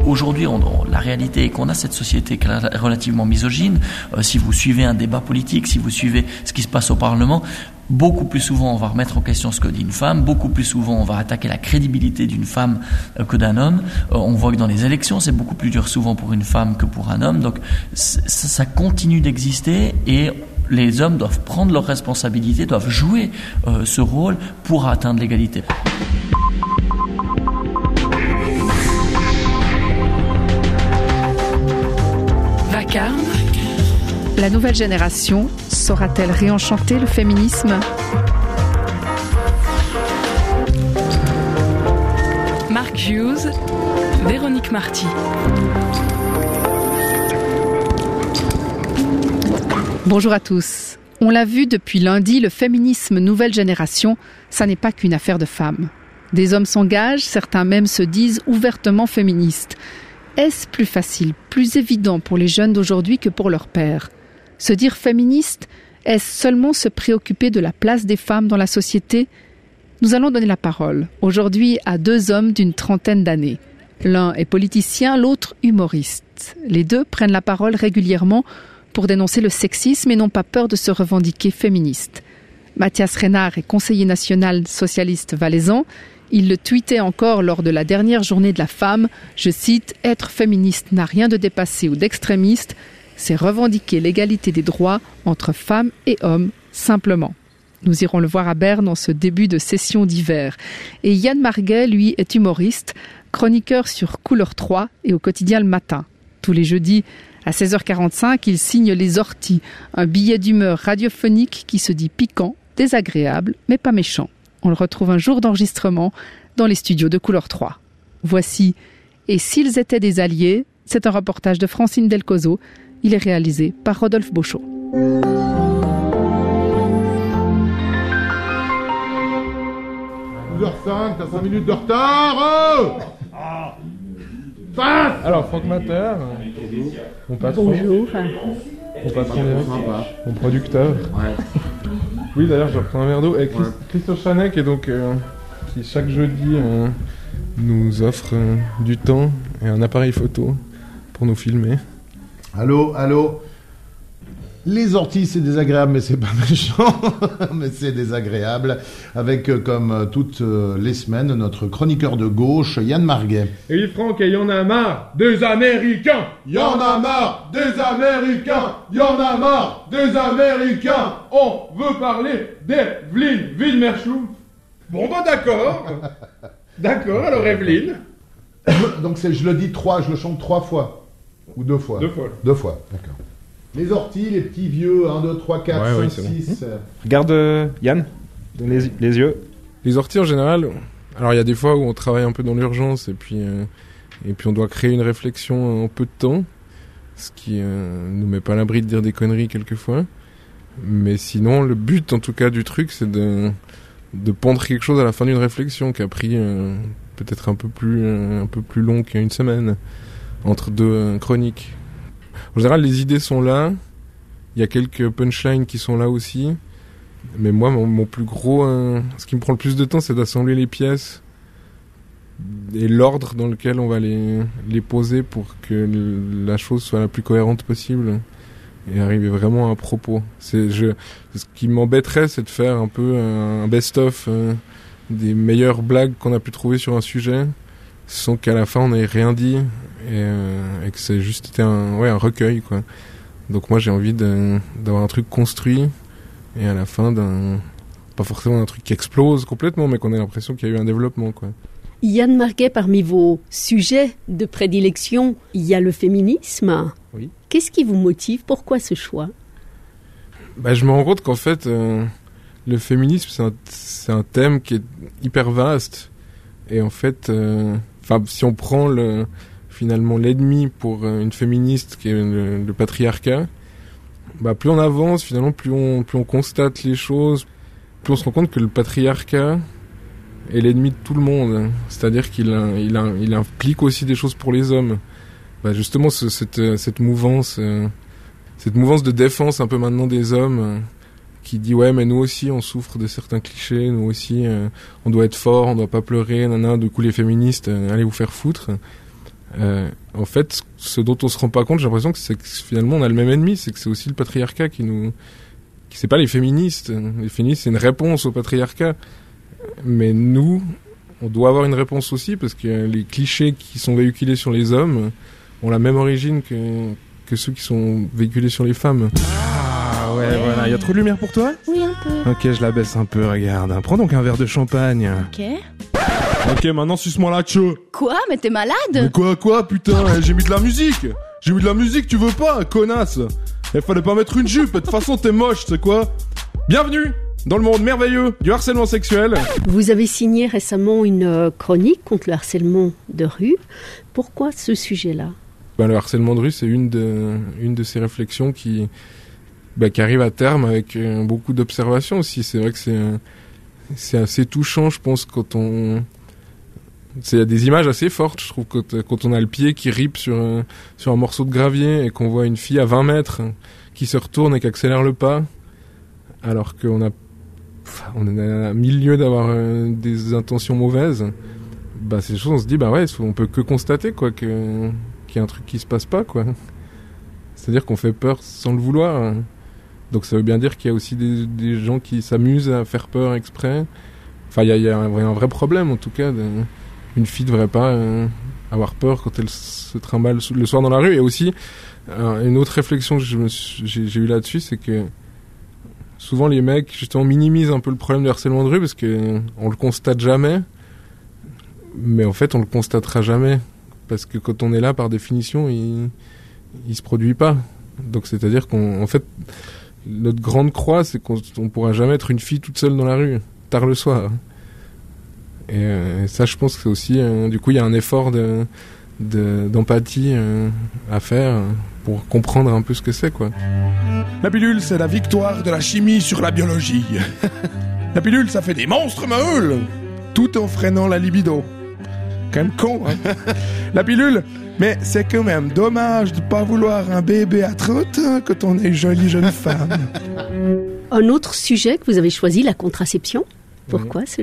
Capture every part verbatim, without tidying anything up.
aujourd'hui, on, on, la réalité est qu'on a cette société qui est relativement misogyne. Euh, si vous suivez un débat politique, si vous suivez ce qui se passe au Parlement, beaucoup plus souvent on va remettre en question ce que dit une femme, beaucoup plus souvent on va attaquer la crédibilité d'une femme euh, que d'un homme. Euh, on voit que dans les élections, c'est beaucoup plus dur souvent pour une femme que pour un homme. Donc ça, ça continue d'exister et les hommes doivent prendre leurs responsabilités, doivent jouer euh, ce rôle pour atteindre l'égalité. Vacarme. La nouvelle génération saura-t-elle réenchanter le féminisme ? Mark Hughes, Véronique Marty. Bonjour à tous. On l'a vu depuis lundi, le féminisme nouvelle génération, ça n'est pas qu'une affaire de femmes. Des hommes s'engagent, certains même se disent ouvertement féministes. Est-ce plus facile, plus évident pour les jeunes d'aujourd'hui que pour leurs pères ? Se dire féministe, est-ce seulement se préoccuper de la place des femmes dans la société ? Nous allons donner la parole aujourd'hui à deux hommes d'une trentaine d'années. L'un est politicien, l'autre humoriste. Les deux prennent la parole régulièrement pour dénoncer le sexisme et n'ont pas peur de se revendiquer féministes. Mathias Renard est conseiller national socialiste valaisan. Il le tweetait encore lors de la dernière journée de la femme. Je cite, « Être féministe n'a rien de dépassé ou d'extrémiste, c'est revendiquer l'égalité des droits entre femmes et hommes, simplement. » Nous irons le voir à Berne en ce début de session d'hiver. Et Yann Marguet, lui, est humoriste, chroniqueur sur Couleur trois et au quotidien Le Matin. Tous les jeudis, à seize heures quarante-cinq, il signe Les Orties, un billet d'humeur radiophonique qui se dit piquant, désagréable, mais pas méchant. On le retrouve un jour d'enregistrement dans les studios de Couleur trois. Voici « Et s'ils étaient des alliés ?» C'est un reportage de Francine Delcozo. Il est réalisé par Rodolphe Beauchot. douze heures cinq, t'as cinq minutes de retard. Oh Passe. Alors, Franck Mater, mon patron. Bonjour. Mon patron, mon producteur. Ouais. Oui, d'ailleurs, je reprends un verre d'eau. Et Christ- ouais. Christophe Chanet, qui, est donc, euh, qui chaque jeudi euh, nous offre euh, du temps et un appareil photo pour nous filmer. Allô, allô. Les orties, c'est désagréable, mais c'est pas méchant, mais c'est désagréable. Avec, euh, comme euh, toutes euh, les semaines, notre chroniqueur de gauche, Yann Marguet. Et oui, Franck, il y en a marre des Américains. Il y en a marre des Américains. Il y en a marre des Américains. On veut parler d'Evelyne Widmerschulz. Bon, bah d'accord. D'accord, alors Evelyne. Donc c'est, je le dis trois, je le chante trois fois. Ou deux fois. Deux fois. Deux fois, d'accord. Les orties, les petits vieux, un, deux, trois, quatre, Ouais, cinq, oui, six. bon. Regarde euh, Yann, donne les, les yeux. Les orties en général, alors il y a des fois où on travaille un peu dans l'urgence et puis, euh, et puis on doit créer une réflexion en peu de temps, ce qui euh, nous met pas à l'abri de dire des conneries quelquefois. Mais sinon, le but en tout cas du truc, c'est de, de pondre quelque chose à la fin d'une réflexion qui a pris euh, peut-être un peu plus, euh, un peu plus long qu'une semaine, entre deux euh, chroniques. En général, les idées sont là. Il y a quelques punchlines qui sont là aussi. Mais moi, mon, mon plus gros... Euh, ce qui me prend le plus de temps, c'est d'assembler les pièces et l'ordre dans lequel on va les, les poser pour que le, la chose soit la plus cohérente possible et arriver vraiment à propos. C'est, je, ce qui m'embêterait, c'est de faire un peu un, un best-of euh, des meilleures blagues qu'on a pu trouver sur un sujet, sans qu'à la fin on n'ait rien dit et, euh, et que c'est juste été un, ouais, un recueil, quoi. Donc moi j'ai envie de, d'avoir un truc construit et à la fin d'un, pas forcément un truc qui explose complètement, mais qu'on ait l'impression qu'il y a eu un développement, quoi. Yann Marguet, parmi vos sujets de prédilection, il y a le féminisme. Oui. Qu'est-ce qui vous motive ? Pourquoi ce choix ? Bah, je me rends compte qu'en fait, euh, le féminisme, c'est un, c'est un thème qui est hyper vaste. Et en fait, euh, si on prend le, finalement l'ennemi pour une féministe qui est le, le patriarcat, bah, plus on avance, finalement, plus on, plus on constate les choses, plus on se rend compte que le patriarcat est l'ennemi de tout le monde. C'est-à-dire qu'il a, il a, il implique aussi des choses pour les hommes. Bah, justement, ce, cette, cette mouvance, euh, cette mouvance de défense un peu maintenant des hommes, euh, qui dit ouais, mais nous aussi on souffre de certains clichés, nous aussi euh, on doit être fort, on doit pas pleurer, nanana, du coup les féministes, euh, allez vous faire foutre. Euh, en fait, ce dont on se rend pas compte, j'ai l'impression que c'est que finalement on a le même ennemi, c'est que c'est aussi le patriarcat qui nous, qui c'est pas les féministes. Les féministes, c'est une réponse au patriarcat, mais nous, on doit avoir une réponse aussi parce que les clichés qui sont véhiculés sur les hommes ont la même origine que que ceux qui sont véhiculés sur les femmes. Ah ouais, ouais. Voilà, y a trop de lumière pour toi ? Oui, un peu. Ok, je la baisse un peu, regarde. Prends donc un verre de champagne. Ok. Ok, maintenant suce-moi la queue. Quoi ? Mais t'es malade ? Mais quoi, quoi, putain, j'ai mis de la musique. J'ai mis de la musique, tu veux pas, connasse. Il fallait pas mettre une jupe, de toute façon t'es moche, c'est quoi ? Bienvenue dans le monde merveilleux du harcèlement sexuel. Vous avez signé récemment une chronique contre le harcèlement de rue. Pourquoi ce sujet-là ? Ben, le harcèlement de rue, c'est une de, une de ces réflexions qui, ben, qui arrive à terme avec euh, beaucoup d'observations aussi. C'est vrai que c'est, euh, c'est assez touchant, je pense, quand on... Il y a des images assez fortes, je trouve, quand, quand on a le pied qui ripe sur, euh, sur un morceau de gravier et qu'on voit une fille à vingt mètres qui se retourne et qui accélère le pas, alors qu'on a, on est à mille lieues d'avoir euh, des intentions mauvaises. Bah, c'est des choses, on se dit, bah ouais, on peut que constater, quoi, que... qu'il y a un truc qui se passe pas, quoi. C'est-à-dire qu'on fait peur sans le vouloir. Donc ça veut bien dire qu'il y a aussi des, des gens qui s'amusent à faire peur exprès. Enfin, il y a, il y a un, un vrai problème, en tout cas. De, une fille devrait pas euh, avoir peur quand elle se trimballe le soir dans la rue. Et aussi, euh, une autre réflexion que je me suis, j'ai, j'ai eu là-dessus, c'est que souvent les mecs, justement, minimisent un peu le problème du harcèlement de rue parce que on le constate jamais. Mais en fait, on le constatera jamais. Parce que quand on est là, par définition, il, il se produit pas. Donc, c'est-à-dire qu'en fait, notre grande croix, c'est qu'on ne pourra jamais être une fille toute seule dans la rue, tard le soir. Et, euh, et ça, je pense que c'est aussi, euh, du coup, il y a un effort de, de, d'empathie euh, à faire pour comprendre un peu ce que c'est, quoi. La pilule, c'est la victoire de la chimie sur la biologie. La pilule, ça fait des monstres meules, tout en freinant la libido. Quand même con, hein. La pilule, mais c'est quand même dommage de pas vouloir un bébé à trente ans quand on est jolie jeune femme. Un autre sujet que vous avez choisi, la contraception. Pourquoi, mmh. celui-là ?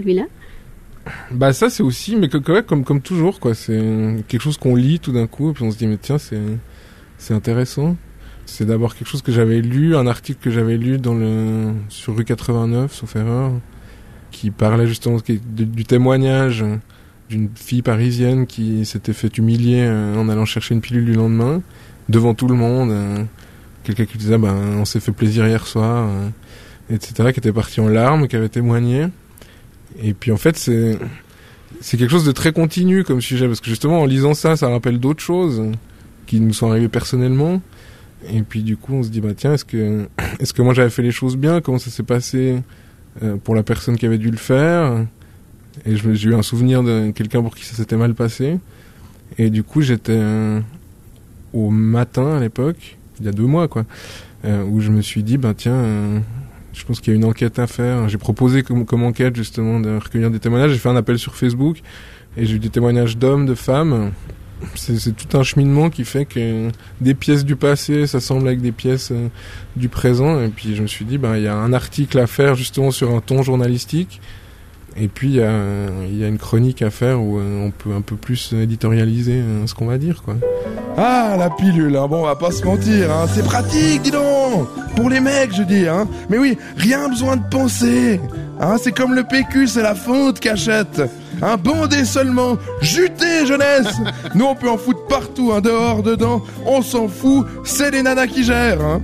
Bah ça, c'est aussi, mais que, que, comme, comme toujours, quoi. C'est quelque chose qu'on lit tout d'un coup, et puis on se dit, mais tiens, c'est, c'est intéressant. C'est d'abord quelque chose que j'avais lu, un article que j'avais lu dans le, sur rue quatre-vingt-neuf, sauf erreur, qui parlait justement de, du témoignage d'une fille parisienne qui s'était fait humilier euh, en allant chercher une pilule du lendemain, devant tout le monde. Euh, quelqu'un qui disait, ben, on s'est fait plaisir hier soir, euh, et cetera, qui était parti en larmes, qui avait témoigné. Et puis en fait, c'est, c'est quelque chose de très continu comme sujet, parce que justement, en lisant ça, ça rappelle d'autres choses qui nous sont arrivées personnellement. Et puis du coup, on se dit, bah tiens, est-ce que, est-ce que moi j'avais fait les choses bien ? Comment ça s'est passé euh, pour la personne qui avait dû le faire ? Et je, j'ai eu un souvenir de quelqu'un pour qui ça s'était mal passé. Et du coup, j'étais euh, au matin à l'époque, il y a deux mois, quoi, euh, où je me suis dit, bah tiens, euh, je pense qu'il y a une enquête à faire. J'ai proposé comme, comme enquête, justement, de recueillir des témoignages. J'ai fait un appel sur Facebook et j'ai eu des témoignages d'hommes, de femmes. C'est, c'est tout un cheminement qui fait que des pièces du passé s'assemblent avec des pièces euh, du présent. Et puis je me suis dit, bah, il y a un article à faire, justement, sur un ton journalistique. Et puis, il y a, y a une chronique à faire où euh, on peut un peu plus éditorialiser euh, ce qu'on va dire, quoi. Ah, la pilule, hein. Bon, on va pas se mentir, hein. C'est pratique, dis donc. Pour les mecs, je dis, hein. Mais oui, rien besoin de penser. Hein, c'est comme le P Q, c'est la fonte cachette. Un bondé seulement, juté jeunesse. Nous, on peut en foutre partout, hein, dehors, dedans. On s'en fout, c'est les nanas qui gèrent, hein.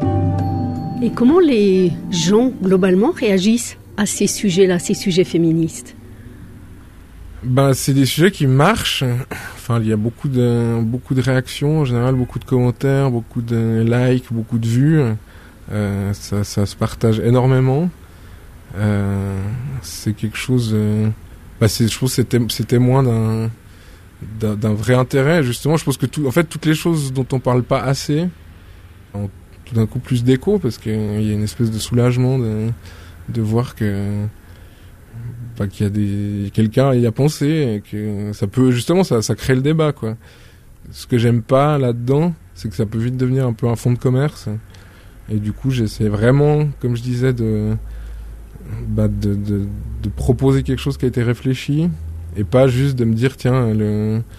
Et comment les gens, globalement, réagissent à ces sujets-là, ces sujets féministes ? Ben, c'est des sujets qui marchent. Enfin, il y a beaucoup de, beaucoup de réactions, en général, beaucoup de commentaires, beaucoup de likes, beaucoup de vues. Euh, ça, ça se partage énormément. Euh, c'est quelque chose... Euh, bah c'est, je pense que c'est, c'est témoin d'un, d'un, d'un vrai intérêt, justement. Je pense que tout, en fait, toutes les choses dont on parle pas assez ont tout d'un coup plus d'écho, parce qu'il y a une espèce de soulagement de... de voir que bah, qu'il y a des quelqu'un y a pensé et que ça peut justement ça ça crée le débat, quoi. Ce que j'aime pas là-dedans, c'est que ça peut vite devenir un peu un fonds de commerce, et du coup j'essaie vraiment, comme je disais, de bah de de de proposer quelque chose qui a été réfléchi et pas juste de me dire tiens le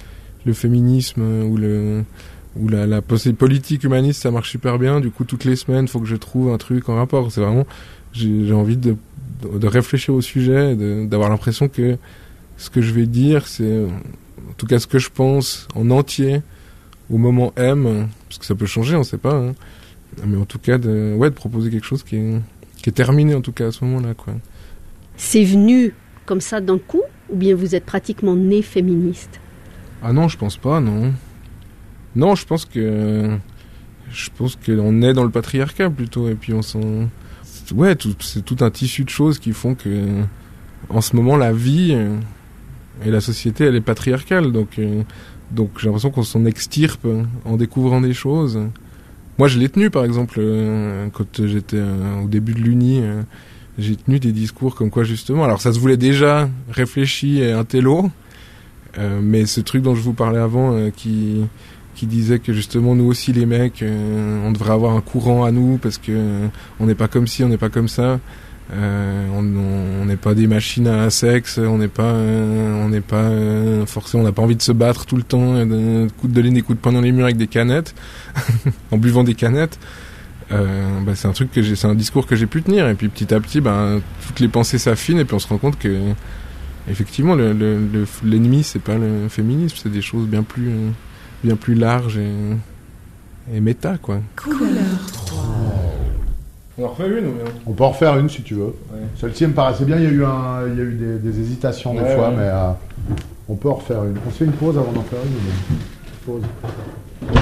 le féminisme ou le ou la, la politique humaniste, ça marche super bien. Du coup, toutes les semaines, faut que je trouve un truc en rapport. C'est vraiment, j'ai, j'ai envie de, de, de réfléchir au sujet, de, d'avoir l'impression que ce que je vais dire, c'est, en tout cas, ce que je pense en entier au moment M, parce que ça peut changer, on sait pas. Hein. Mais en tout cas, de, ouais, de proposer quelque chose qui est, qui est terminé, en tout cas, à ce moment-là, quoi. C'est venu comme ça d'un coup, ou bien vous êtes pratiquement né féministe? Ah non, je pense pas, non. Non, je pense que je pense qu'on est dans le patriarcat plutôt, et puis on s'en, ouais, tout, c'est tout un tissu de choses qui font que, en ce moment, la vie et la société, elle est patriarcale, donc donc j'ai l'impression qu'on s'en extirpe en découvrant des choses. Moi, je l'ai tenu, par exemple, quand j'étais au début de l'Uni, j'ai tenu des discours comme quoi justement, alors ça se voulait déjà réfléchi et intello, euh, mais ce truc dont je vous parlais avant, euh, qui qui disait que justement nous aussi les mecs, euh, on devrait avoir un courant à nous parce que euh, on n'est pas comme ci, on n'est pas comme ça, euh, on n'est pas des machines à sexe, on n'est pas, euh, on n'est pas euh, forcément, on n'a pas envie de se battre tout le temps, de coups de laine, des coups de poing dans les murs avec des canettes, en buvant des canettes. Euh, bah, c'est un truc que j'ai, c'est un discours que j'ai pu tenir, et puis petit à petit, bah, toutes les pensées s'affinent, et puis on se rend compte que effectivement le, le, le, l'ennemi c'est pas le féminisme, c'est des choses bien plus euh, bien plus larges et, et méta, quoi. Couleur trois. On en refait une ou bien? On peut en refaire une si tu veux. Ouais. Celle-ci me paraissait bien, il y a eu, un, il y a eu des, des hésitations des ouais, fois, ouais. mais euh, on peut en refaire une. On se fait une pause avant d'en faire une ou bien? Pause.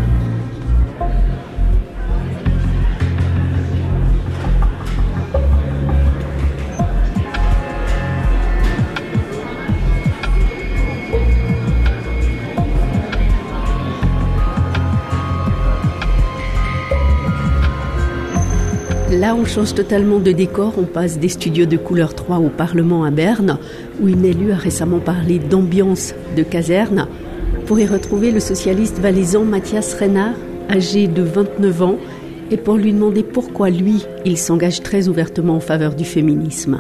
Là, on change totalement de décor. On passe des studios de Couleur trois au Parlement à Berne, où une élue a récemment parlé d'ambiance de caserne, pour y retrouver le socialiste valaisan Mathias Renard, âgé de vingt-neuf ans, et pour lui demander pourquoi lui, il s'engage très ouvertement en faveur du féminisme.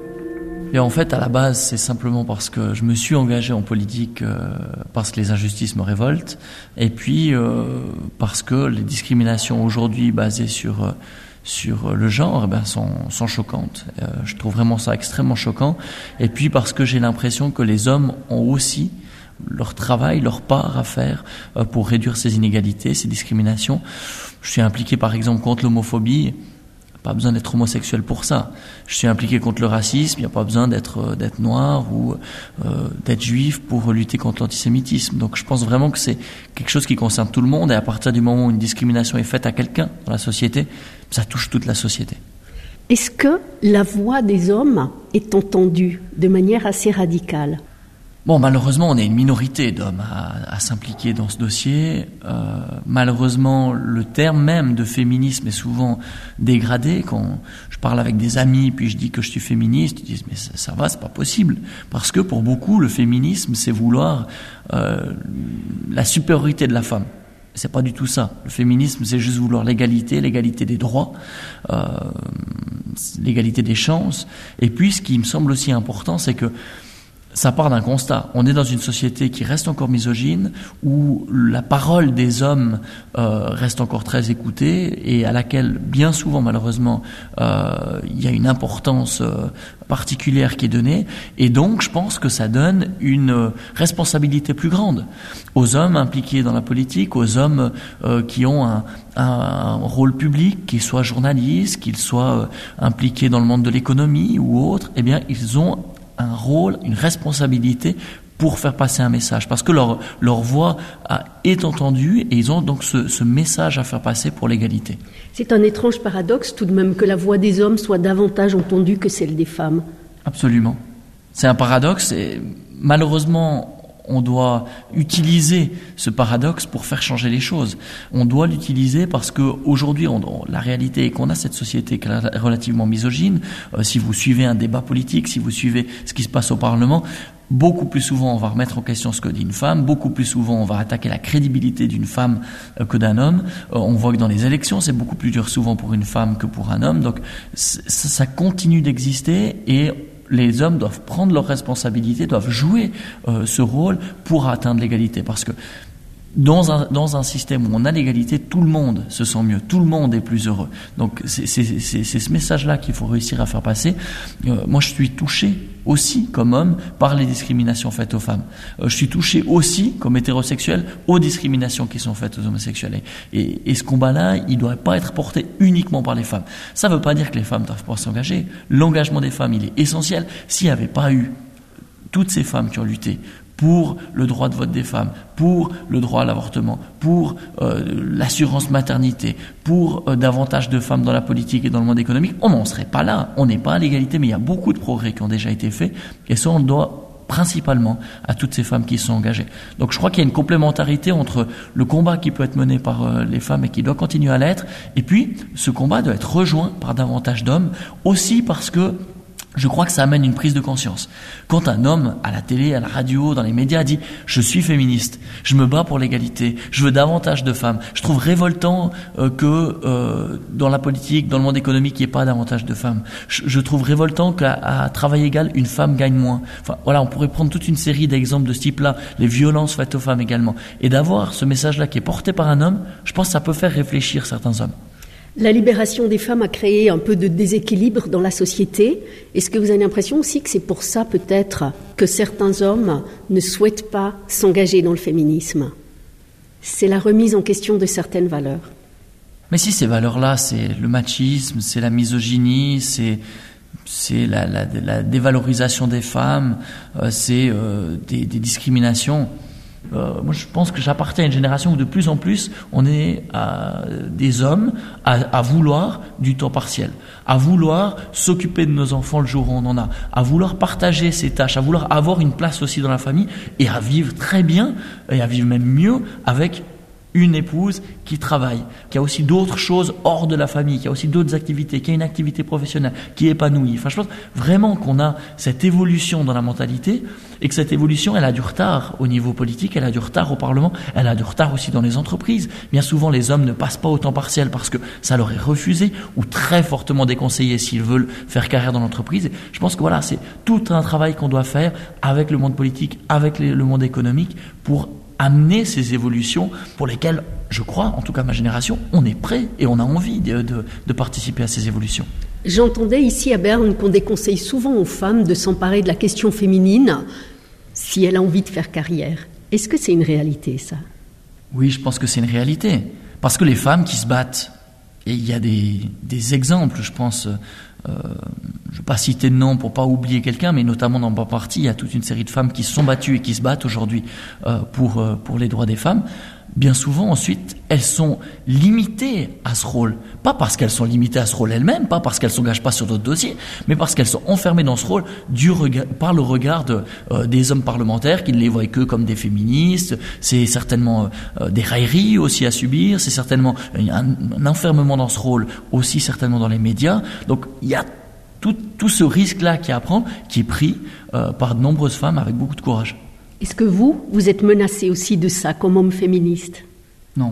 Et en fait, à la base, c'est simplement parce que je me suis engagé en politique euh, parce que les injustices me révoltent, et puis euh, parce que les discriminations aujourd'hui basées sur euh, sur le genre, eh ben, sont, sont choquantes. Euh, je trouve vraiment ça extrêmement choquant. Et puis parce que j'ai l'impression que les hommes ont aussi leur travail, leur part à faire euh, pour réduire ces inégalités, ces discriminations. Je suis impliqué par exemple contre l'homophobie. Pas besoin d'être homosexuel pour ça. Je suis impliqué contre le racisme. Il n'y a pas besoin d'être d'être noir ou euh, d'être juif pour lutter contre l'antisémitisme. Donc je pense vraiment que c'est quelque chose qui concerne tout le monde. Et à partir du moment où une discrimination est faite à quelqu'un dans la société, ça touche toute la société. Est-ce que la voix des hommes est entendue de manière assez radicale ? Bon, malheureusement, on est une minorité d'hommes à, à s'impliquer dans ce dossier. Euh, malheureusement, le terme même de féminisme est souvent dégradé. Quand je parle avec des amis, puis je dis que je suis féministe, ils disent « mais ça, ça va, c'est pas possible ». Parce que pour beaucoup, le féminisme, c'est vouloir euh, la supériorité de la femme. C'est pas du tout ça. Le féminisme, c'est juste vouloir l'égalité, l'égalité des droits, euh, l'égalité des chances. Et puis, ce qui me semble aussi important, c'est que ça part d'un constat. On est dans une société qui reste encore misogyne, où la parole des hommes euh, reste encore très écoutée et à laquelle, bien souvent, malheureusement, euh, il y a une importance euh, particulière qui est donnée. Et donc, je pense que ça donne une responsabilité plus grande aux hommes impliqués dans la politique, aux hommes euh, qui ont un, un rôle public, qu'ils soient journalistes, qu'ils soient euh, impliqués dans le monde de l'économie ou autre. Eh bien, ils ont un rôle, une responsabilité pour faire passer un message, parce que leur, leur voix a, est entendue et ils ont donc ce, ce message à faire passer pour l'égalité. C'est un étrange paradoxe tout de même que la voix des hommes soit davantage entendue que celle des femmes. Absolument. C'est un paradoxe et malheureusement on doit utiliser ce paradoxe pour faire changer les choses. On doit l'utiliser parce que aujourd'hui, on, la réalité est qu'on a cette société qui est relativement misogyne. Euh, si vous suivez un débat politique, si vous suivez ce qui se passe au Parlement, beaucoup plus souvent on va remettre en question ce que dit une femme, beaucoup plus souvent on va attaquer la crédibilité d'une femme euh, que d'un homme. Euh, on voit que dans les élections, c'est beaucoup plus dur souvent pour une femme que pour un homme. Donc ça, ça continue d'exister et les hommes doivent prendre leurs responsabilités, doivent jouer euh, ce rôle pour atteindre l'égalité. Parce que dans un, dans un système où on a l'égalité, tout le monde se sent mieux, tout le monde est plus heureux. Donc c'est, c'est, c'est, c'est ce message-là qu'il faut réussir à faire passer. Euh, moi, je suis touché aussi, comme homme, par les discriminations faites aux femmes. Euh, je suis touché aussi, comme hétérosexuel, aux discriminations qui sont faites aux homosexuels. Et, et ce combat-là, il ne doit pas être porté uniquement par les femmes. Ça ne veut pas dire que les femmes ne doivent pas s'engager. L'engagement des femmes, il est essentiel. S'il n'y avait pas eu toutes ces femmes qui ont lutté pour le droit de vote des femmes, pour le droit à l'avortement, pour euh, l'assurance maternité, pour euh, davantage de femmes dans la politique et dans le monde économique, on n'en serait pas là. On n'est pas à l'égalité, mais il y a beaucoup de progrès qui ont déjà été faits, et ça on le doit principalement à toutes ces femmes qui sont engagées. Donc je crois qu'il y a une complémentarité entre le combat qui peut être mené par euh, les femmes et qui doit continuer à l'être, et puis ce combat doit être rejoint par davantage d'hommes, aussi parce que je crois que ça amène une prise de conscience. Quand un homme, à la télé, à la radio, dans les médias, dit « je suis féministe, je me bats pour l'égalité, je veux davantage de femmes », je trouve révoltant euh, que euh, dans la politique, dans le monde économique, il n'y ait pas davantage de femmes. Je, je trouve révoltant qu'à à travail égal, une femme gagne moins. Enfin, voilà, on pourrait prendre toute une série d'exemples de ce type-là, les violences faites aux femmes également. Et d'avoir ce message-là qui est porté par un homme, je pense que ça peut faire réfléchir certains hommes. La libération des femmes a créé un peu de déséquilibre dans la société. Est-ce que vous avez l'impression aussi que c'est pour ça peut-être que certains hommes ne souhaitent pas s'engager dans le féminisme ? C'est la remise en question de certaines valeurs. Mais si ces valeurs-là, c'est le machisme, c'est la misogynie, c'est, c'est la, la, la dévalorisation des femmes, euh, c'est euh, des, des discriminations. Euh, moi, je pense que j'appartiens à une génération où de plus en plus, on est à des hommes à, à vouloir du temps partiel, à vouloir s'occuper de nos enfants le jour où on en a, à vouloir partager ses tâches, à vouloir avoir une place aussi dans la famille et à vivre très bien et à vivre même mieux avec une épouse qui travaille, qui a aussi d'autres choses hors de la famille, qui a aussi d'autres activités, qui a une activité professionnelle, qui est épanouie. Enfin, je pense vraiment qu'on a cette évolution dans la mentalité et que cette évolution, elle a du retard au niveau politique, elle a du retard au Parlement, elle a du retard aussi dans les entreprises. Bien souvent, les hommes ne passent pas au temps partiel parce que ça leur est refusé ou très fortement déconseillé s'ils veulent faire carrière dans l'entreprise. Et je pense que voilà, c'est tout un travail qu'on doit faire avec le monde politique, avec les, le monde économique pour amener ces évolutions pour lesquelles, je crois, en tout cas ma génération, on est prêt et on a envie de, de, de participer à ces évolutions. J'entendais ici à Berne qu'on déconseille souvent aux femmes de s'emparer de la question féminine si elles ont envie de faire carrière. Est-ce que c'est une réalité, ça ? Oui, je pense que c'est une réalité. Parce que les femmes qui se battent, et il y a des, des exemples, je pense... Euh, je ne vais pas citer de nom pour pas oublier quelqu'un, mais notamment dans ma partie, il y a toute une série de femmes qui se sont battues et qui se battent aujourd'hui euh, pour, euh, pour les droits des femmes. Bien souvent, ensuite, elles sont limitées à ce rôle. Pas parce qu'elles sont limitées à ce rôle elles-mêmes, pas parce qu'elles ne s'engagent pas sur d'autres dossiers, mais parce qu'elles sont enfermées dans ce rôle du regard, par le regard de, euh, des hommes parlementaires qui ne les voient que comme des féministes. C'est certainement euh, des railleries aussi à subir, c'est certainement un, un enfermement dans ce rôle aussi certainement dans les médias. Donc, il y a tout, tout ce risque-là qui est à prendre, qui est pris euh, par de nombreuses femmes avec beaucoup de courage. Est-ce que vous, vous êtes menacé aussi de ça comme homme féministe ? Non.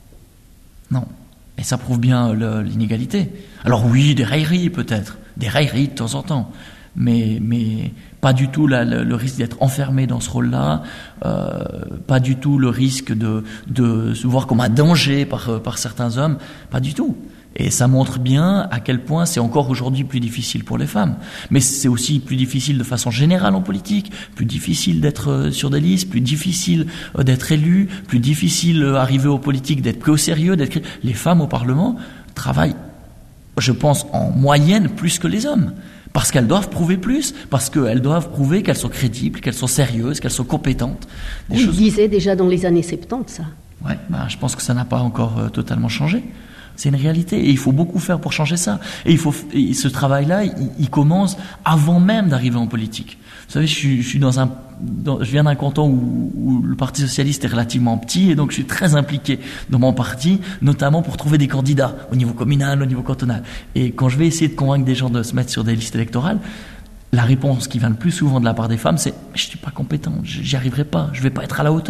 Non. Et ça prouve bien le, l'inégalité. Alors oui, des railleries peut-être, des railleries de temps en temps, mais, mais pas du tout la, le, le risque d'être enfermé dans ce rôle-là, euh, pas du tout le risque de, de se voir comme un danger par, par certains hommes, pas du tout. Et ça montre bien à quel point c'est encore aujourd'hui plus difficile pour les femmes. Mais c'est aussi plus difficile de façon générale en politique, plus difficile d'être sur des listes, plus difficile d'être élu, plus difficile d'arriver aux politiques, d'être pris au sérieux, d'être... Les femmes au Parlement travaillent, je pense, en moyenne plus que les hommes. Parce qu'elles doivent prouver plus, parce qu'elles doivent prouver qu'elles sont crédibles, qu'elles sont sérieuses, qu'elles sont compétentes. Des choses... disait déjà dans les années soixante-dix, ça. Ouais, ben, je pense que ça n'a pas encore euh, totalement changé. C'est une réalité et il faut beaucoup faire pour changer ça. Et il faut et ce travail-là, il, il commence avant même d'arriver en politique. Vous savez, je suis, je suis dans un, dans, je viens d'un canton où, où le Parti socialiste est relativement petit et donc je suis très impliqué dans mon parti, notamment pour trouver des candidats au niveau communal, au niveau cantonal. Et quand je vais essayer de convaincre des gens de se mettre sur des listes électorales, la réponse qui vient le plus souvent de la part des femmes, c'est « je suis pas compétent, j'y arriverai pas, je vais pas être à la hauteur ».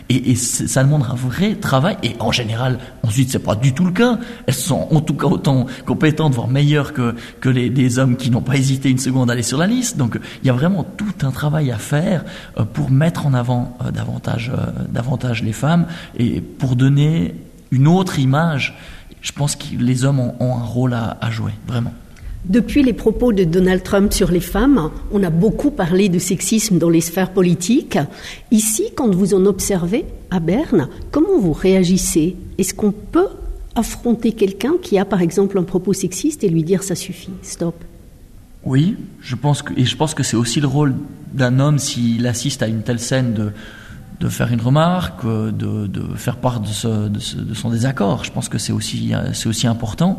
Et, et ça demande un vrai travail. Et en général, ensuite, c'est pas du tout le cas. Elles sont en tout cas autant compétentes, voire meilleures que que les des hommes qui n'ont pas hésité une seconde à aller sur la liste. Donc, il y a vraiment tout un travail à faire pour mettre en avant davantage davantage les femmes et pour donner une autre image. Je pense que les hommes ont, ont un rôle à, à jouer, vraiment. Depuis les propos de Donald Trump sur les femmes, on a beaucoup parlé de sexisme dans les sphères politiques. Ici, quand vous en observez à Berne, comment vous réagissez ? Est-ce qu'on peut affronter quelqu'un qui a par exemple un propos sexiste et lui dire ça suffit, stop ? Oui, je pense que, et je pense que c'est aussi le rôle d'un homme s'il assiste à une telle scène de, de faire une remarque, de, de faire part de, ce, de, ce, de son désaccord. Je pense que c'est aussi, c'est aussi important.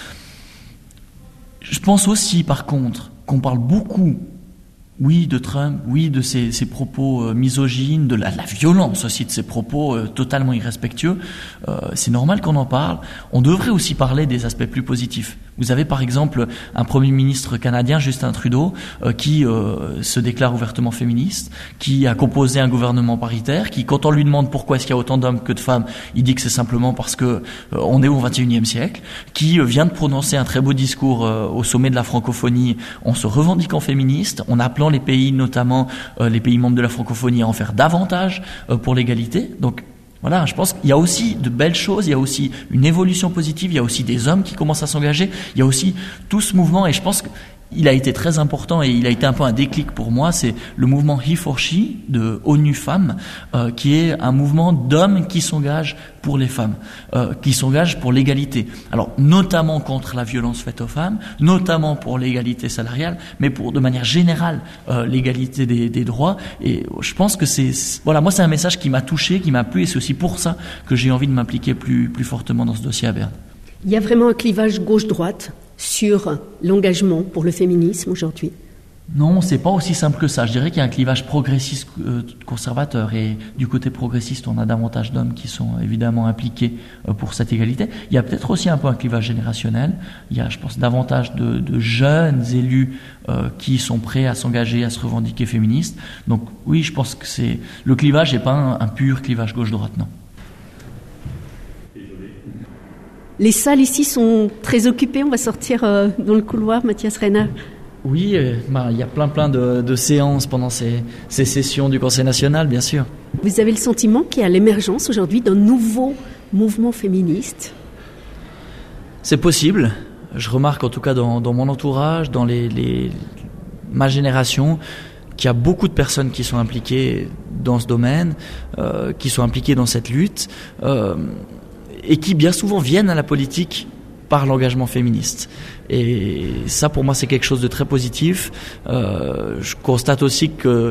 Je pense aussi, par contre, qu'on parle beaucoup, oui, de Trump, oui, de ses, ses propos euh, misogynes, de la, la violence aussi de ses propos euh, totalement irrespectueux. Euh, c'est normal qu'on en parle. On devrait aussi parler des aspects plus positifs. Vous avez par exemple un Premier ministre canadien, Justin Trudeau, euh, qui euh, se déclare ouvertement féministe, qui a composé un gouvernement paritaire, qui, quand on lui demande pourquoi est-ce qu'il y a autant d'hommes que de femmes, il dit que c'est simplement parce que euh, on est au vingt et unième siècle, qui euh, vient de prononcer un très beau discours euh, au sommet de la francophonie en se revendiquant féministe, en appelant les pays, notamment euh, les pays membres de la francophonie, à en faire davantage euh, pour l'égalité. Donc, voilà, je pense qu'il y a aussi de belles choses, il y a aussi une évolution positive, il y a aussi des hommes qui commencent à s'engager, il y a aussi tout ce mouvement, et je pense qu'il a été très important et il a été un peu un déclic pour moi, c'est le mouvement He for She de ONU Femmes, euh, qui est un mouvement d'hommes qui s'engagent pour les femmes, euh, qui s'engagent pour l'égalité. Alors, notamment contre la violence faite aux femmes, notamment pour l'égalité salariale, mais pour, de manière générale, euh, l'égalité des, des droits. Et je pense que c'est, c'est, voilà, moi c'est un message qui m'a touché, qui m'a plu, et c'est aussi pour ça que j'ai envie de m'impliquer plus, plus fortement dans ce dossier à Berne. Il y a vraiment un clivage gauche-droite sur l'engagement pour le féminisme aujourd'hui ? Non, c'est pas aussi simple que ça. Je dirais qu'il y a un clivage progressiste euh, conservateur, et du côté progressiste, on a davantage d'hommes qui sont évidemment impliqués euh, pour cette égalité. Il y a peut-être aussi un peu un clivage générationnel. Il y a, je pense, davantage de, de jeunes élus euh, qui sont prêts à s'engager, à se revendiquer féministes. Donc oui, je pense que c'est le clivage n'est pas un, un pur clivage gauche-droite, non. Les salles ici sont très occupées. On va sortir euh, dans le couloir, Mathias Renner. Oui, euh, bah, il y a plein plein de, de séances pendant ces, ces sessions du Conseil national, bien sûr. Vous avez le sentiment qu'il y a l'émergence aujourd'hui d'un nouveau mouvement féministe ? C'est possible. Je remarque en tout cas dans, dans mon entourage, dans les, les, ma génération, qu'il y a beaucoup de personnes qui sont impliquées dans ce domaine, euh, qui sont impliquées dans cette lutte, euh, et qui bien souvent viennent à la politique par l'engagement féministe. Et ça, pour moi, c'est quelque chose de très positif. Euh, je constate aussi que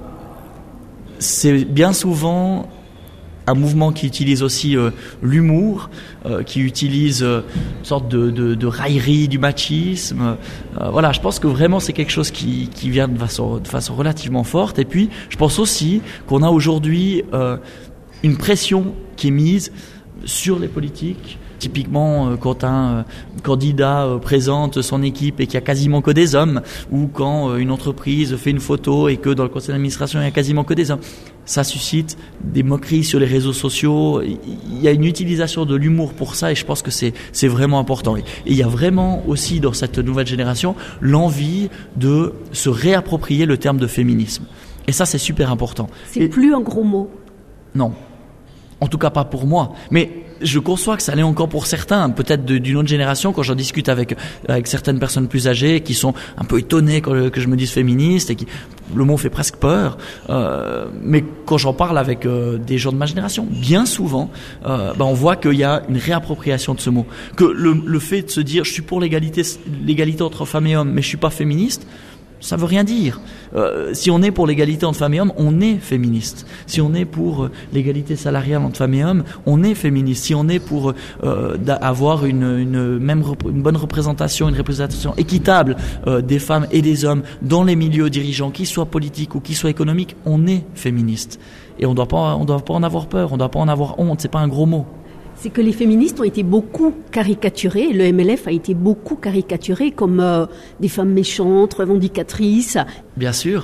c'est bien souvent un mouvement qui utilise aussi euh, l'humour, euh, qui utilise euh, une sorte de, de, de raillerie du machisme. Euh, voilà, je pense que vraiment c'est quelque chose qui, qui vient de façon, de façon relativement forte. Et puis, je pense aussi qu'on a aujourd'hui euh, une pression qui est mise sur les politiques. Typiquement, quand un candidat présente son équipe et qu'il n'y a quasiment que des hommes, ou quand une entreprise fait une photo et que dans le conseil d'administration il n'y a quasiment que des hommes, ça suscite des moqueries sur les réseaux sociaux. Il y a une utilisation de l'humour pour ça, et je pense que c'est, c'est vraiment important. Et il y a vraiment aussi dans cette nouvelle génération l'envie de se réapproprier le terme de féminisme. Et ça, c'est super important. C'est et... plus un gros mot. Non. En tout cas pas pour moi. Mais je conçois que ça l'est encore pour certains, peut-être de, d'une autre génération, quand j'en discute avec avec certaines personnes plus âgées qui sont un peu étonnées quand, que je me dise féministe, et qui le mot fait presque peur. Euh, mais quand j'en parle avec euh, des gens de ma génération, bien souvent, euh, ben on voit qu'il y a une réappropriation de ce mot. Que le, le fait de se dire je suis pour l'égalité, l'égalité entre femmes et hommes, mais je suis pas féministe, ça veut rien dire. Euh, si on est pour l'égalité entre femmes et hommes, on est féministe. Si on est pour euh, l'égalité salariale entre femmes et hommes, on est féministe. Si on est pour euh, avoir une, une même rep- une bonne représentation, une représentation équitable euh, des femmes et des hommes dans les milieux dirigeants, qu'ils soient politiques ou qu'ils soient économiques, on est féministe. Et on doit pas, on doit pas en avoir peur, on doit pas en avoir honte. C'est pas un gros mot. C'est que les féministes ont été beaucoup caricaturées, le M L F a été beaucoup caricaturé comme euh, des femmes méchantes, revendicatrices. Bien sûr,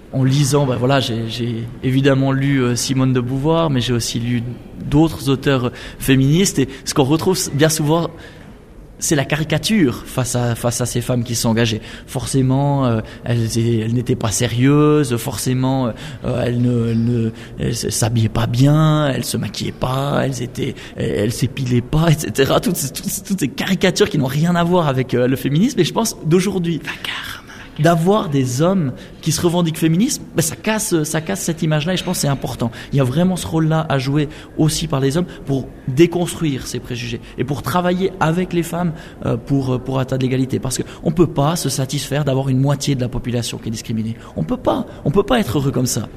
en lisant, ben voilà, j'ai, j'ai évidemment lu euh, Simone de Beauvoir, mais j'ai aussi lu d'autres auteurs féministes. Et ce qu'on retrouve bien souvent, c'est la caricature face à face à ces femmes qui sont engagées. Forcément, euh, elles, elles n'étaient pas sérieuses. Forcément, euh, elles ne, elles ne elles s'habillaient pas bien, elles se maquillaient pas, elles étaient, elles, elles s'épilaient pas, et cetera. Toutes, toutes, toutes ces caricatures qui n'ont rien à voir avec euh, le féminisme. Et je pense d'aujourd'hui, d'avoir des hommes qui se revendiquent féministes, ben ça casse, ça casse cette image-là, et je pense que c'est important. Il y a vraiment ce rôle-là à jouer aussi par les hommes pour déconstruire ces préjugés et pour travailler avec les femmes euh, pour pour atteindre l'égalité. Parce que on peut pas se satisfaire d'avoir une moitié de la population qui est discriminée. On peut pas, on peut pas être heureux comme ça.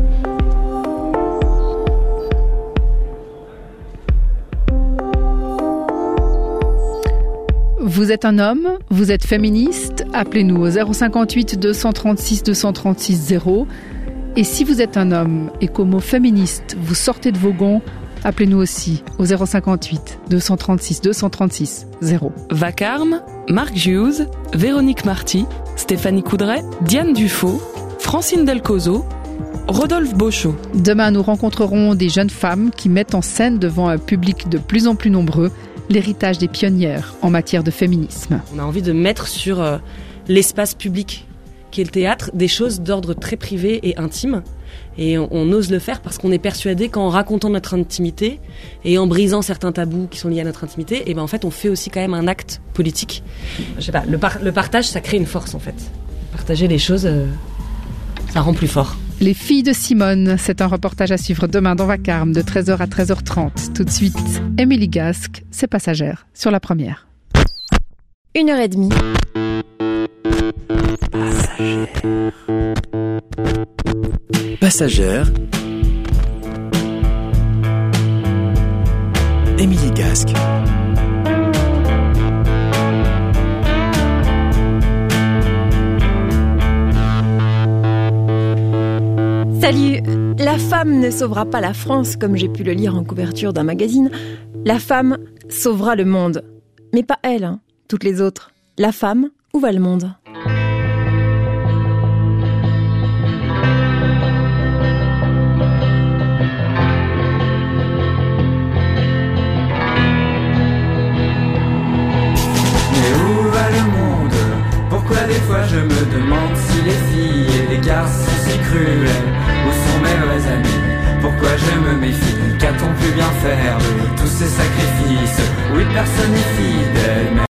Vous êtes un homme, vous êtes féministe, appelez-nous au zéro cinquante-huit deux cent trente-six deux cent trente-six zéro. Et si vous êtes un homme et qu'au mot féministe, vous sortez de vos gonds, appelez-nous aussi au zéro cinquante-huit deux cent trente-six deux cent trente-six zéro. Vacarme, Marc Hughes, Véronique Marty, Stéphanie Coudray, Diane Dufaux, Francine Delcozo, Rodolphe Beauchot. Demain, nous rencontrerons des jeunes femmes qui mettent en scène devant un public de plus en plus nombreux l'héritage des pionnières en matière de féminisme. On a envie de mettre sur euh, l'espace public, qui est le théâtre, des choses d'ordre très privé et intime. Et on, on ose le faire parce qu'on est persuadé qu'en racontant notre intimité et en brisant certains tabous qui sont liés à notre intimité, et ben en fait on fait aussi quand même un acte politique. Je sais pas, le, par- le partage, ça crée une force en fait. Partager les choses, euh, ça rend plus fort. Les filles de Simone, c'est un reportage à suivre demain dans Vacarme de treize heures à treize heures trente. Tout de suite, Émilie Gasque, c'est Passagère, sur la première. Une heure et demie. Passagère. Passagère. Émilie Gasque. Salut! La femme ne sauvera pas la France, comme j'ai pu le lire en couverture d'un magazine. La femme sauvera le monde. Mais pas elle, hein, toutes les autres. La femme, où va le monde? Mais où va le monde? Pourquoi des fois je me demande si les filles et les garçons sont si cruels? Où sont mes vrais amis? Pourquoi je me méfie? Qu'a-t-on pu bien faire de tous ces sacrifices? Oui, personne n'est fidèle.